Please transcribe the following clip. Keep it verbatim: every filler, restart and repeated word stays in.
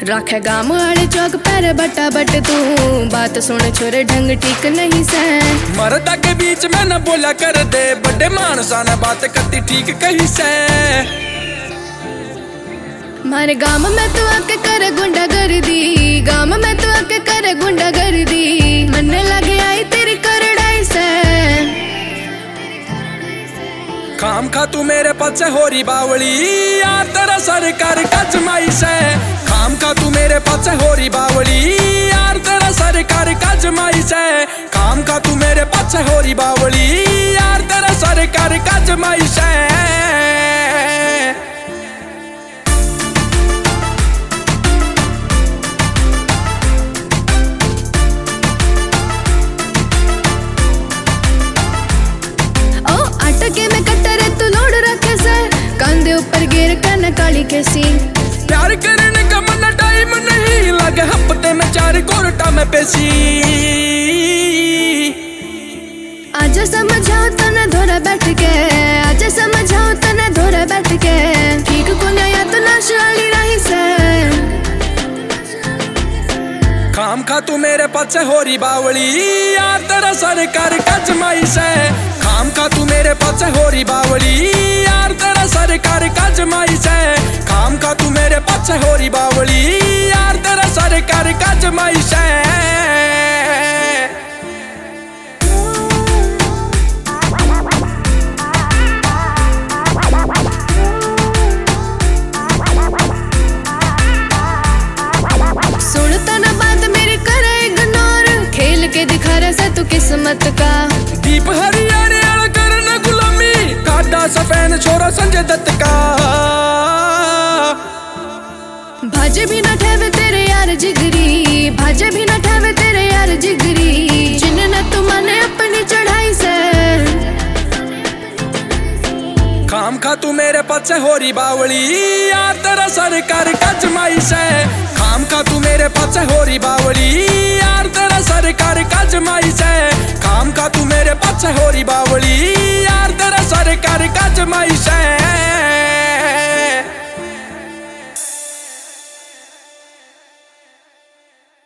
रखे गाम वाले चौक पर बटा बट तू बात सुन छोरे ढंग ठीक नहीं से मर्दा के बीच में न बोला कर दे बड़े मानसा ने बात करती ठीक कही से मारे गाम में तू आके कर गुंडा कर दी गाम में तू आके कर गुंडा कर दी मन लगे आई तेरी करड़ाई से खाम खा तू मेरे पीछे होरी बावली यार तेरा सरकार का जमाई से खाम खा तू मेरे पीछे होरी बावली यार तेरा सरकार का जमाई से खाम खा तू मेरे पीछे होरी बावली यार तेरा सरकार का जमाई से के में कट्टर तू लोड रखे से कंधे ऊपर गिर कर काली कैसी प्यार करने का मन टाइम नहीं लगे हफ्ते में चार कोर्टा में पेशी आज समझाओ तने धोरा बैठ के आज समझाओ तने धोरा बैठ के ठीक को नया तो नाश वाली रही से खाम खा तू मेरे पीछे होरी बावली यार तेरा सरकार का जमाई से खाम खा तू मेरे पीछे होरी बावली यार तेरा सरकार का जमाई से खाम खा तू मेरे पीछे होरी बावली यार तेरा सरकार का जमाई से दिखा रहा सा तू किस्मत का दीप हरियाणे वाला करना गुलामी काटा सफेद छोरा संजय दत्त का भाजे भी ना ठेवे तेरे यार जिगरी भाजे भी ना ठेवे तेरे यार जिगरी जिन्हें तू माने अपनी चढ़ाई से खाम खा तू मेरे पीछे होरी बावली यार तेरा सरकार का जमाई से खाम खा तू मेरे पीछे होरी बावली यार तेरा सरकार का जमाई से